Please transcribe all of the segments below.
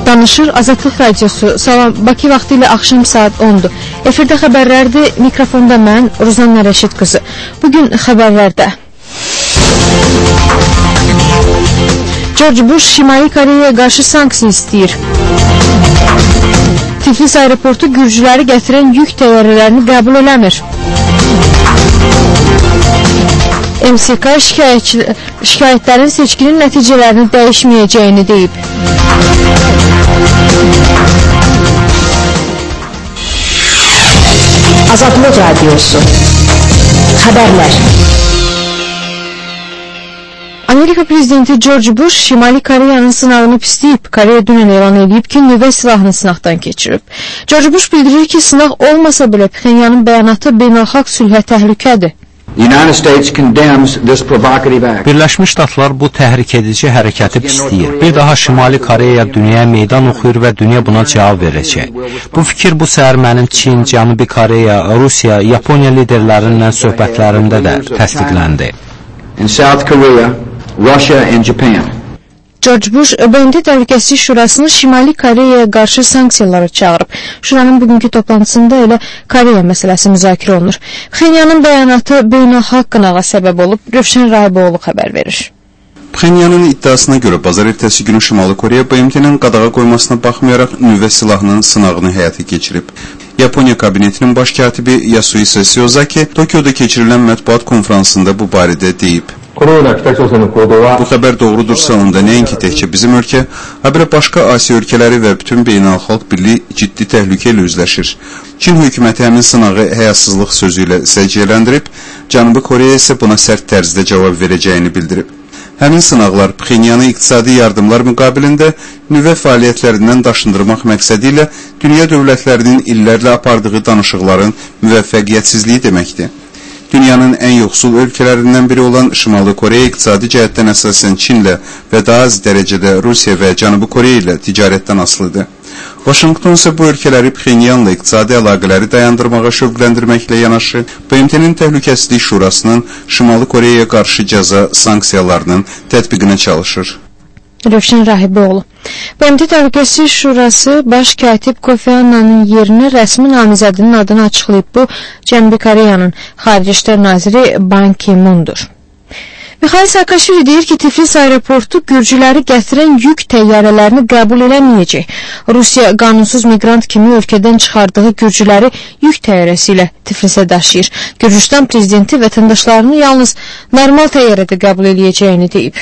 Danışır Azadlıq Radiosu. Salam, Bakı vaxtı ilə axşam saat 10-dur. Efirdə xəbərlərdir, mikrofonda mən, Ruzanna Rəşid qızı. Bugün xəbərlərdə George Bush Şimali Koreyaya qarşı sanksiya istəyir. Tiflis aeroportu gürcüləri gətirən yük təyyarələrini qəbul eləmir. MSK şikayətlərin seçkinin nəticələrini dəyişməyəcəyini deyib. Azadlıq Radiosu. Xəbərlər. Amerika prezidenti George Bush Şimali Koreyanın sınağını pisləyib. Koreya dünən elan edib ki, nüvə silahını sınaqdan keçirib. George Bush bildirir ki, sınaq olmasa belə Pxenyanın bəyanatı beynəlxalq sülhə təhlükədir. Birləşmiş Ştatlar bu təhrik edici hərəkəti pisləyir. Bir daha Şimali Koreyaya dünyaya meydan oxuyur və dünya buna cavab verəcək. Bu fikir bu səhər mənim Çin, Cənubi Koreya, Rusiya, Yaponiya liderlərindən söhbətlərimdə də təsdiqləndi. George Bush, BMT Təhlükəsizlik Şurasını Şimali Koreyaya qarşı sanksiyalara çağırıb. Şuranın bugünkü toplantısında elə Koreya məsələsi müzakirə olunur. Pxenyanın bəyanatı beynəlxalq qınağa səbəb olub, Rövşən Rahiboğlu xəbər verir. Pxenyanın iddiasına görə bazar ertəsi günü Şimali Koreya BMT-nin qadağa qoymasına baxmayaraq nüvə silahının sınağını həyata keçirib. Yaponiya kabinetinin baş katibi Yasuhisa Shiozaki Tokyoda keçirilən mətbuat konferansında bu barədə deyib. Bu xəbər doğrudursa, onda nəinki təkcə bizim ölkə, habelə başqa Asiya ölkələri və bütün beynəlxalq birlik ciddi təhlükə ilə üzləşir. Çin hökuməti həmin sınağı həyasızlıq sözü ilə səciyyələndirib, Cənubi Koreya isə buna sərt tərzdə cavab verəcəyini bildirib. Həmin sınaqlar Pxenyanı iqtisadi yardımlar müqabilində nüvə fəaliyyətlərindən daşındırmaq məqsədi ilə dünya dövlətlərinin illərlə apardığı danışıqların müvəffəqiyyətsizliyi deməkdir. Dünyanın ən yoxsul ölkələrindən biri olan Şimali Koreya iqtisadi cəhətdən əsasən Çinlə və daha az dərəcədə Rusiya və Cənubi Koreya ilə ticarətdən asılıdır. Washington isə bu ölkələri Pxenyanla iqtisadi əlaqələri dayandırmağa şövqləndirməklə yanaşı, BMT-nin Təhlükəsizlik Şurasının Şimali Koreyaya qarşı cəza sanksiyalarının tətbiqinə çalışır. Rövşən Rahiboğlu. BMT Təhlükəsizlik Şurası baş katib Kofi Annanın yerinə rəsmi namizədinin adını açıqlayıb. Bu, Cənubi Koreyanın Xarici İşlər Naziri Ban Ki-moondur. Mikhail Saakashvili deyir ki, Tiflis aeroportu gürcüləri gətirən yük təyyarələrini qəbul eləməyəcək. Rusiya qanunsuz miqrant kimi ölkədən çıxardığı gürcüləri yük təyyarəsi ilə Tiflisə daşıyır. Gürcüstan prezidenti vətəndaşlarını yalnız normal təyyarədə qəbul eləyəcəyini deyib.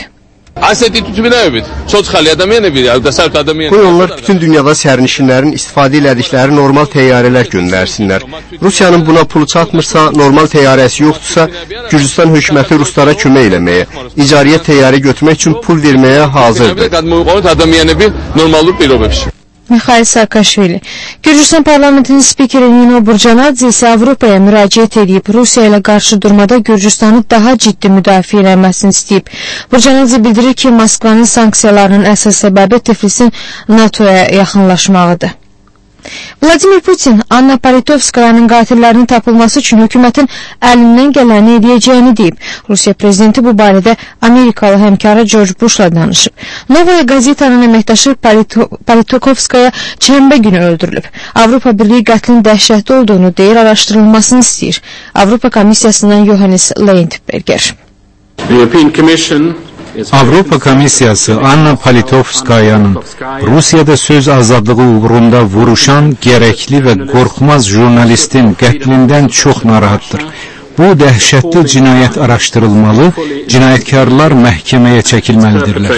Qoy onlar bütün dünyada sərnişinlərin istifadə elədikləri normal təyyarələr göndərsinlər. Rusiyanın buna pulu çatmırsa, normal təyyarəsi yoxdursa, Gürcüstan hökuməti ruslara kömək eləməyə, icariyə təyyarə götürmək üçün pul verməyə hazırdır. Mikhail Saakashvili. Gürcüstan parlamentinin spikeri Nino Burcanadze isə Avropaya müraciət edib, Rusiya ilə qarşı durmada Gürcüstanı daha ciddi müdafiə eləməsini istəyib. Burcanadze bildirir ki, Moskvanın sanksiyalarının əsas səbəbi Tiflisin NATOya yaxınlaşmağıdır. Vladimir Putin, Anna Politovskayanın qatillərinin tapılması üçün hökumətin əlindən gələni edəcəyini deyib. Rusiya prezidenti bu barədə Amerikalı həmkarı George Bush'la danışıb. Novaya qazetanın əməkdaşı Politovskaya çənbə günü öldürülüb. Avropa Birliyi qətlin dəhşətli olduğunu deyir, araşdırılmasını istəyir. Avropa Komissiyasından Johannes Leyndberger. Avropa Komissiyası Anna Politovskayanın Rusiyada söz azadlığı uğrunda vuruşan, gərəkli və qorxmaz jurnalistin qətlindən çox narahatdır. Bu dəhşətli cinayət araşdırılmalı, cinayətkarlar məhkəməyə çəkilməlidirlər.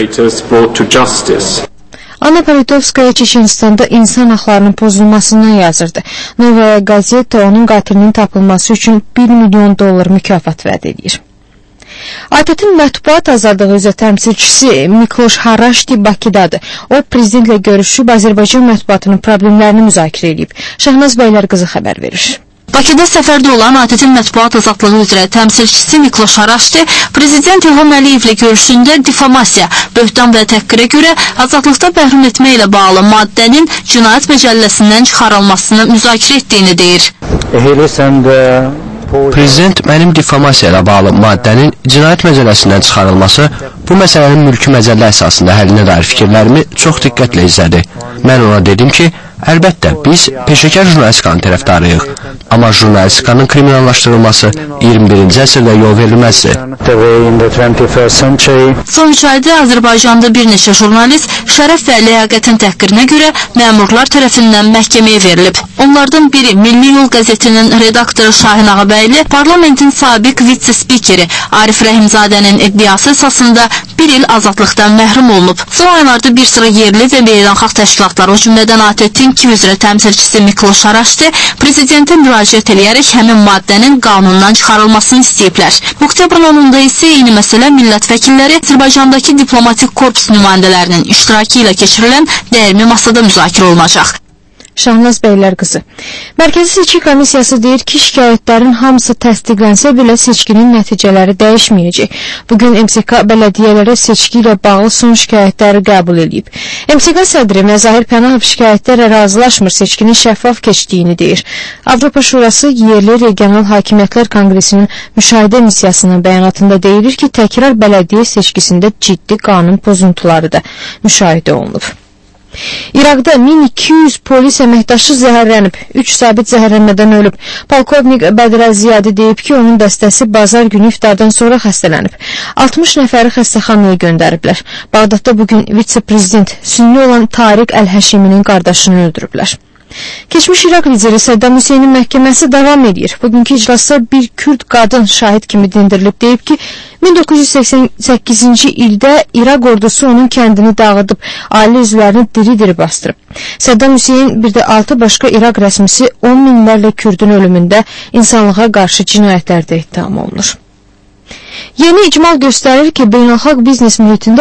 Anna Politovskaya Çeçenistanda insan haqlarının pozulmasından yazırdı. Novaya Gazeta onun qatilinin tapılması üçün $1 milyon mükafat vəd edir. ATƏT-in mətbuat azadlığı üzrə təmsilçisi Mikloş Haraşti Bakıdadır. O, prezidentlə görüşüb Azərbaycan mətbuatının problemlərini müzakirə edib. Şahnaz Bəylər qızı xəbər verir. Bakıda səfərdə olan ATƏT-in mətbuat azadlığı üzrə təmsilçisi Mikloş Haraşti, Prezident İlham Əliyevlə görüşündə difamasiya, böhtan və təhqirə görə azadlıqda məhrum etmə ilə bağlı maddənin cinayət məcəlləsindən çıxarılmasını müzakirə etdiyini deyir. Prezident mənim difamasiya ilə bağlı maddənin cinayət məcəlləsindən çıxarılması bu məsələnin mülki məcəllə əsasında həllinə dair fikirlərimi çox diqqətlə izlədi. Mən ona dedim ki, əlbəttə, biz peşəkar jurnalistikanın tərəfdarıyıq, amma jurnalistikanın kriminallaşdırılması 21-ci əsrdə yol verilməzdir. Son 3 ayda Azərbaycanda bir neçə jurnalist şərəf və ləyaqətin təhqirinə görə məmurlar tərəfindən məhkəməyə verilib. Onlardan biri Milli Yol qəzetinin redaktoru Şahin Ağabəyli, parlamentin sabiq vitse-spikeri Arif Rəhimzadənin iddiası əsasında bir il azadlıqdan məhrum olunub. Son aylarda bir sıra yerli və beynəlxalq təşkilatlar, o cümlədən ATƏT-in Kiyev üzrə təmsilçisi Mikloş Araşdi prezidentə müraciət edərək həmin maddənin qanundan çıxarılmasını istəyiblər. Oktyabrın 10-da isə eyni məsələ millət vəkilləri Azərbaycandakı diplomatik korpus nümayəndələrinin iştirakı ilə keçirilən dəyirmi masada müzakirə olunacaq. Şahnaz Bəylər qızı. Mərkəzi Seçki Komissiyası deyir ki, şikayətlərin hamısı təsdiqlənsə belə seçkinin nəticələri dəyişməyəcək. Bugün MSK bələdiyyələrə seçki ilə bağlı son şikayətləri qəbul edib. MSK sədri Məzahir Pənahov şikayətlərlə razılaşmır, seçkinin şəffaf keçdiyini deyir. Avropa Şurası Yerli Regional Hakimiyyətlər Konqresinin müşahidə missiyasının bəyanatında deyilir ki, təkrar bələdiyyə seçkisində ciddi qanun pozuntuları da müşahidə olunub. İraqda 1200 polis əməkdaşı zəhərlənib, 3 sabit zəhərlənmədən ölüb. Polkovnik Bədrəl Ziyadi deyib ki, onun dəstəsi bazar günü iftardan sonra xəstələnib. 60 nəfəri xəstəxanaya göndəriblər. Bağdadda bugün vitse-prezident Sünni olan Tariq Əl-Həşiminin qardaşını öldürüblər. Keçmiş İraq lideri Səddam Hüseynin məhkəməsi davam edir. Bugünkü iclasda bir Kürd qadın şahid kimi dindirilib, deyib ki, 1988-ci ildə İraq ordusu onun kəndini dağıdıb, ailə üzvlərini diri-diri bastırıb. Səddam Hüseyin bir də 6 başqa İraq rəsmisi 10 minlərlə Kürdün ölümündə insanlığa qarşı cinayətlərdə ittiham olunur. Yeni icmal göstərir ki, beynəlxalq biznes mühitində